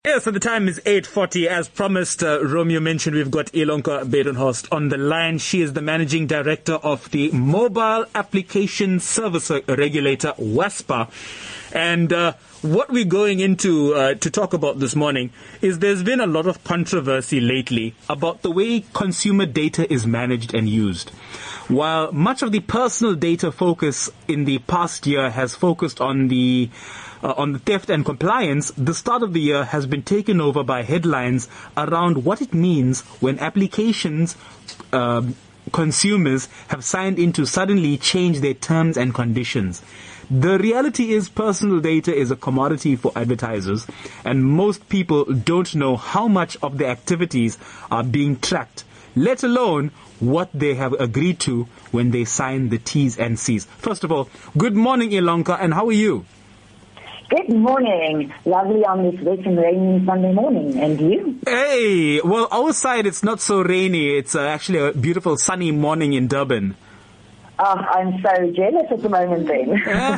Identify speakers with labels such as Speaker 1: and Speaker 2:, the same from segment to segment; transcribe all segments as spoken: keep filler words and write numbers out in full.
Speaker 1: Yeah, so the time is eight forty. As promised, uh, Romeo mentioned we've got Ilonka Bedenhorst on the line. She is the Managing Director of the Mobile Application Service Regulator, WASPA. And uh, what we're going into uh, to talk about this morning is there's been a lot of controversy lately about the way consumer data is managed and used. While much of the personal data focus in the past year has focused on the Uh, on the theft and compliance, the start of the year has been taken over by headlines around what it means when applications uh, consumers have signed into suddenly change their terms and conditions. The reality is personal data is a commodity for advertisers, and most people don't know how much of their activities are being tracked, let alone what they have agreed to when they sign the T's and C's. First of all, good morning, Ilonka, and how are you?
Speaker 2: Good morning. Lovely on this wet and rainy Sunday morning. And you?
Speaker 1: Hey, well, our side it's not so rainy. It's uh, actually a beautiful sunny morning in Durban.
Speaker 2: Oh, I'm so jealous at the moment then.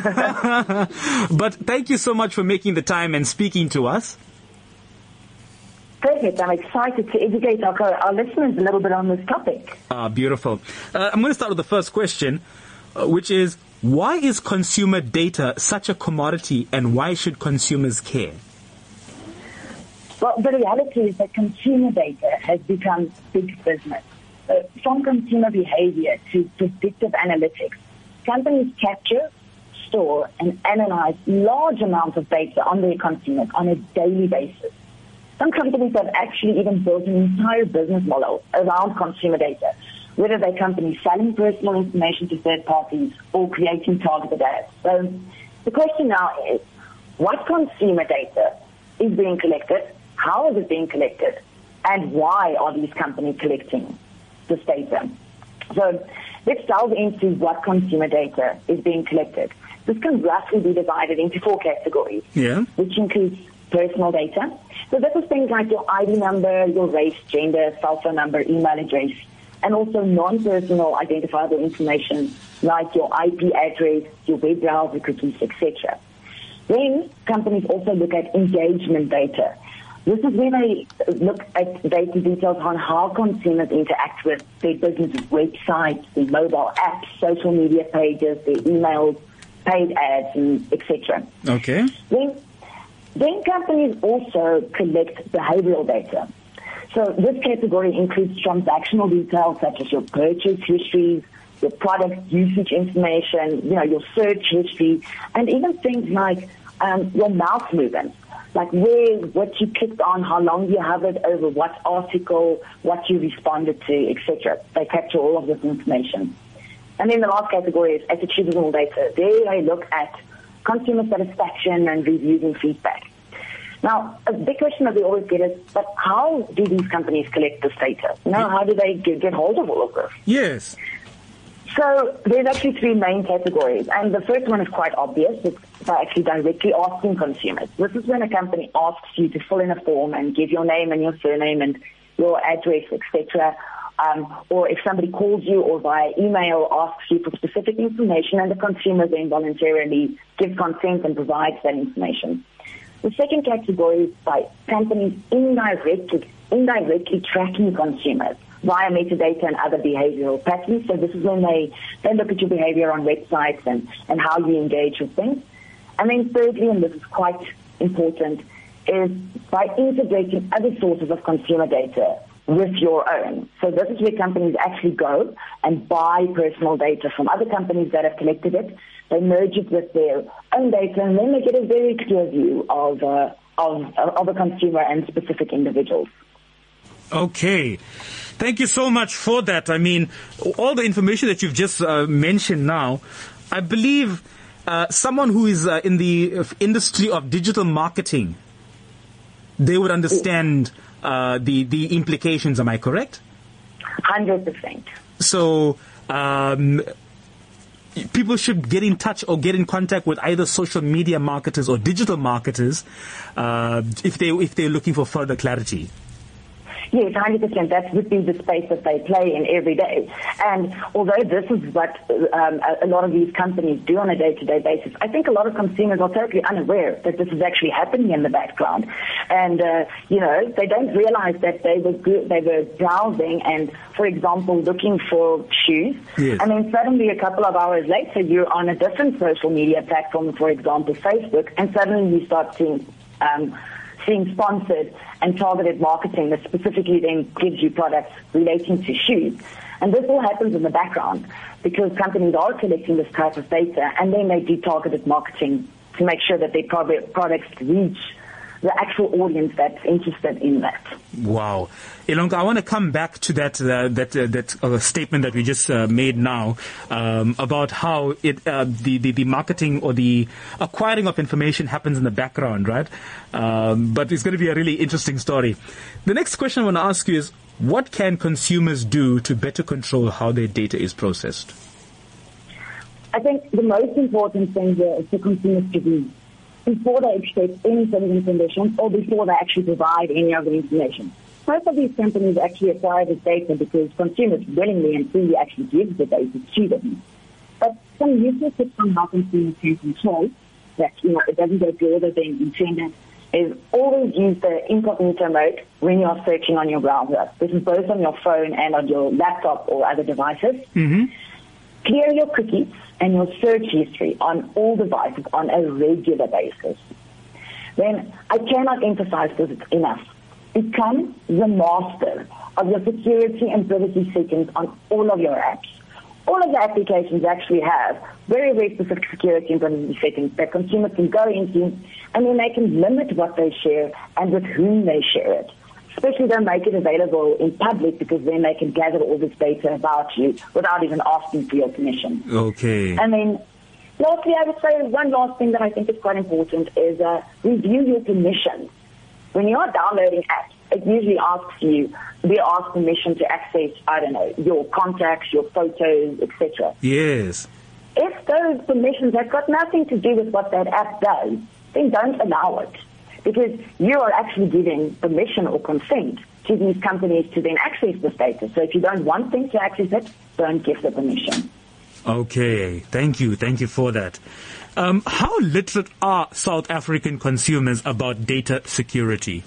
Speaker 1: But thank you so much for making the time and speaking to us.
Speaker 2: Perfect. I'm excited to educate our, our listeners a little bit on this topic.
Speaker 1: Ah, beautiful. Uh, I'm going to start with the first question, uh, which is, why is consumer data such a commodity, and why should consumers care?
Speaker 2: Well, the reality is that consumer data has become big business. Uh, from consumer behavior to predictive analytics, companies capture, store, and analyze large amounts of data on their consumers on a daily basis. Some companies have actually even built an entire business model around consumer data, whether they're companies selling personal information to third parties or creating targeted ads. So the question now is, what consumer data is being collected, how is it being collected, and why are these companies collecting this data? So let's delve into what consumer data is being collected. This can roughly be divided into four categories,
Speaker 1: yeah.
Speaker 2: which includes personal data. So this is things like your I D number, your race, gender, cell phone number, email address, and also non-personal identifiable information like your I P address, your web browser cookies, et cetera. Then companies also look at engagement data. This is where they look at data details on how consumers interact with their business websites, their mobile apps, social media pages, their emails, paid ads, and et cetera.
Speaker 1: Okay.
Speaker 2: Then, then companies also collect behavioral data. So this category includes transactional details such as your purchase histories, your product usage information, you know, your search history, and even things like um, your mouse movements, like where, what you clicked on, how long you hovered over what article, what you responded to, et cetera. They capture all of this information. And then the last category is attitudinal data. There they look at consumer satisfaction and reviews and feedback. Now, a big question that we always get is, but how do these companies collect this data? Now, how do they get, get hold of all of this?
Speaker 1: Yes.
Speaker 2: So there's actually three main categories, and the first one is quite obvious. It's by actually directly asking consumers. This is when a company asks you to fill in a form and give your name and your surname and your address, et cetera. Um, or if somebody calls you or via email asks you for specific information, and the consumer then voluntarily gives consent and provides that information. The second category is by companies indirectly, indirectly tracking consumers via metadata and other behavioral patterns. So this is when they, they look at your behavior on websites and, and how you engage with things. And then thirdly, and this is quite important, is by integrating other sources of consumer data with your own. So this is where companies actually go and buy personal data from other companies that have collected it. They merge it with their own data, and then they get a very clear view of uh, of, of a consumer and specific individuals.
Speaker 1: Okay. Thank you so much for that. I mean, all the information that you've just uh, mentioned now, I believe uh, someone who is uh, in the industry of digital marketing, they would understand uh, the, the implications. Am I correct?
Speaker 2: one hundred percent.
Speaker 1: So um, people should get in touch or get in contact with either social media marketers or digital marketers uh, if they if they're looking for further clarity.
Speaker 2: Yes, one hundred percent. That would be the space that they play in every day. And although this is what um, a, a lot of these companies do on a day-to-day basis, I think a lot of consumers are totally unaware that this is actually happening in the background. And, uh, you know, they don't realize that they were good, they were browsing and, for example, looking for shoes.
Speaker 1: Yes.
Speaker 2: And then suddenly a couple of hours later, you're on a different social media platform, for example, Facebook, and suddenly you start seeing um, seeing sponsored and targeted marketing that specifically then gives you products relating to shoes. And this all happens in the background because companies are collecting this type of data, and then they do targeted marketing to make sure that their products reach the actual audience that's interested in that.
Speaker 1: Wow. Ilonka, I want to come back to that uh, that uh, that uh, statement that we just uh, made now um, about how it uh, the, the the marketing or the acquiring of information happens in the background, right? Um, but it's going to be a really interesting story. The next question I want to ask you is, what can consumers do to better control how their data is processed?
Speaker 2: I think the most important thing here is for consumers to be before they accept any terms and conditions or before they actually provide any of the information. Most of these companies actually acquire this data because consumers willingly and freely actually give the data to them. But some useful tips on how consumers can control that, you know, it doesn't go further than intended is always use the incognito mode when you are searching on your browser. This is both on your phone and on your laptop or other devices.
Speaker 1: Mm-hmm.
Speaker 2: Clear your cookies and your search history on all devices on a regular basis. Then, I cannot emphasize this enough. Become the master of your security and privacy settings on all of your apps. All of the applications actually have very, very specific security and privacy settings that consumers can go into, and then they can limit what they share and with whom they share it. Especially don't make it available in public because then they can gather all this data about you without even asking for your permission.
Speaker 1: Okay.
Speaker 2: And then, lastly, I would say one last thing that I think is quite important is uh, review your permissions. When you are downloading apps, it usually asks you, we ask permission to access, I don't know, your contacts, your photos, et cetera.
Speaker 1: Yes.
Speaker 2: If those permissions have got nothing to do with what that app does, then don't allow it. Because you are actually giving permission or consent to these companies to then access this data. So if you don't want them to access it, don't give the permission.
Speaker 1: Okay, thank you. Thank you for that. Um, how literate are South African consumers about data security?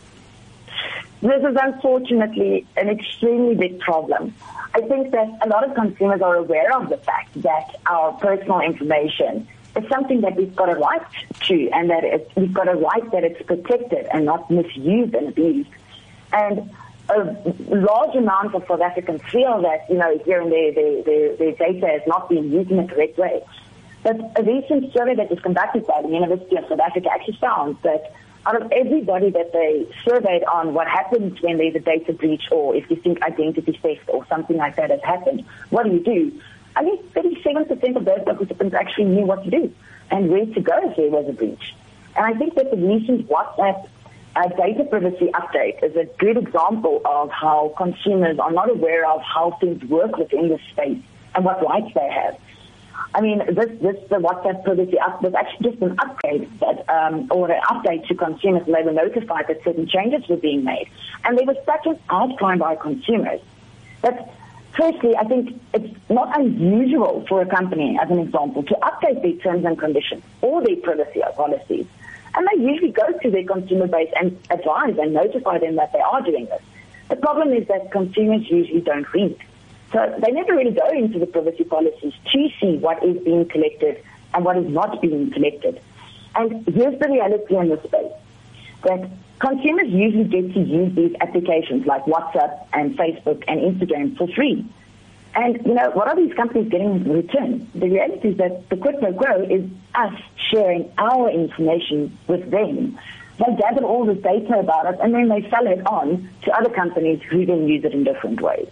Speaker 2: This is unfortunately an extremely big problem. I think that a lot of consumers are aware of the fact that our personal information is something that we've got a right to, and that it's, we've got a right that it's protected and not misused and abused. And a large amount of South Africans feel that, you know, here and there, their, their, their data has not been used in the correct way. But a recent survey that was conducted by the University of South Africa actually found that out of everybody that they surveyed on what happens when there's a data breach or if you think identity theft or something like that has happened, what do you do? I think thirty-seven percent of those participants actually knew what to do and where to go if there was a breach. And I think that the recent WhatsApp uh, data privacy update is a good example of how consumers are not aware of how things work within this space and what rights they have. I mean, this, this the WhatsApp privacy update was actually just an upgrade that, um, or an update to consumers, and they were notified that certain changes were being made. And there was such an outcry by consumers that, firstly, I think it's not unusual for a company, as an example, to update their terms and conditions or their privacy policies. And they usually go to their consumer base and advise and notify them that they are doing this. The problem is that consumers usually don't read. So they never really go into the privacy policies to see what is being collected and what is not being collected. And here's the reality in this space, that consumers usually get to use these applications like WhatsApp and Facebook and Instagram for free. And, you know, what are these companies getting in return? The reality is that the quid pro quo is us sharing our information with them. They gather all this data about us and then they sell it on to other companies who then use it in different ways.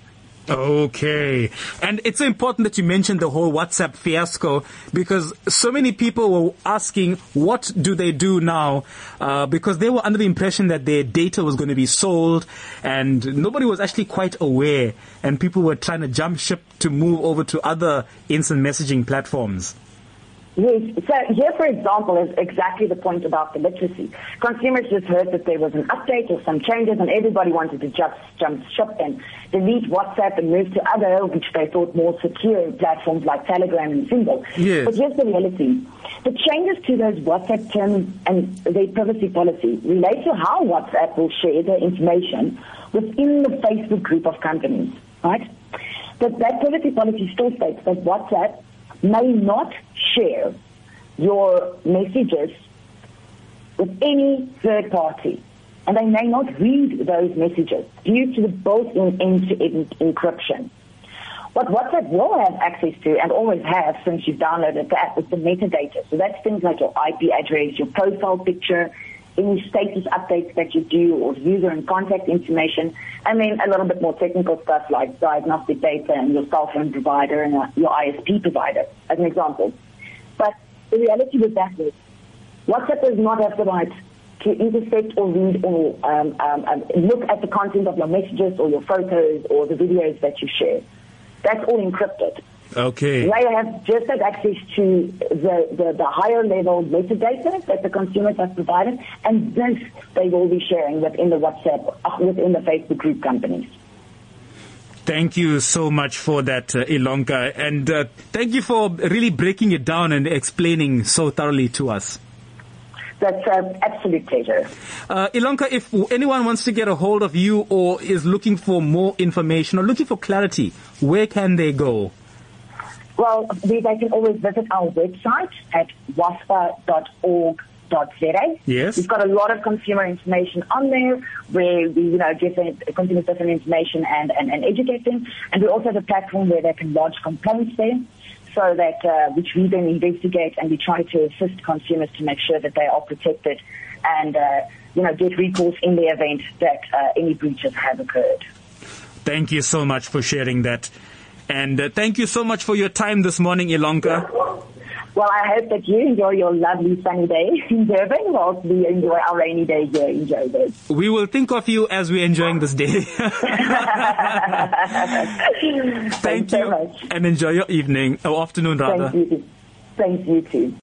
Speaker 1: Okay. And it's important that you mentioned the whole WhatsApp fiasco, because so many people were asking, what do they do now? Uh, because they were under the impression that their data was going to be sold, and nobody was actually quite aware, and people were trying to jump ship to move over to other instant messaging platforms.
Speaker 2: Yes. So here, for example, is exactly the point about the literacy. Consumers just heard that there was an update or some changes, and everybody wanted to just jump ship and delete WhatsApp and move to other, which they thought more secure platforms like Telegram and Signal.
Speaker 1: Yes.
Speaker 2: But here's the reality. The changes to those WhatsApp terms and their privacy policy relate to how WhatsApp will share their information within the Facebook group of companies, right? But that privacy policy still states that WhatsApp may not share your messages with any third party, and they may not read those messages due to the built-in end-to-end encryption. What WhatsApp will have access to, and always have since you've downloaded the app, is the metadata. So that's things like your I P address, your profile picture, any status updates that you do, or user and contact information, and then a little bit more technical stuff like diagnostic data and your cell phone provider and your I S P provider, as an example. But the reality with that is, WhatsApp does not have the right to intercept or read or um, um, um, look at the content of your messages or your photos or the videos that you share. That's all encrypted.
Speaker 1: Okay.
Speaker 2: They have just had access to the, the, the higher level metadata that the consumers have provided, and this they will be sharing within the WhatsApp, uh, within the Facebook group companies.
Speaker 1: Thank you so much for that, uh, Ilonka, and uh, thank you for really breaking it down and explaining so thoroughly to us.
Speaker 2: That's an absolute pleasure.
Speaker 1: Uh, Ilonka, if anyone wants to get a hold of you or is looking for more information or looking for clarity, where can they go?
Speaker 2: Well, they, they can always visit our website at waspa dot org dot z a.
Speaker 1: Yes.
Speaker 2: We've got a lot of consumer information on there where we, you know, give them, consumers different information and, and, and educate them. And we also have a platform where they can lodge complaints there, so that, uh, which we then investigate, and we try to assist consumers to make sure that they are protected and, uh, you know, get recourse in the event that uh, any breaches have occurred.
Speaker 1: Thank you so much for sharing that. And uh, thank you so much for your time this morning, Ilonka.
Speaker 2: Well, I hope that you enjoy your lovely sunny day in Durban whilst we enjoy our rainy day here in Joburg.
Speaker 1: We will think of you as we're enjoying this day. Thank
Speaker 2: Thanks
Speaker 1: you
Speaker 2: so much.
Speaker 1: and enjoy your evening or afternoon rather.
Speaker 2: Thank you. Thank you too.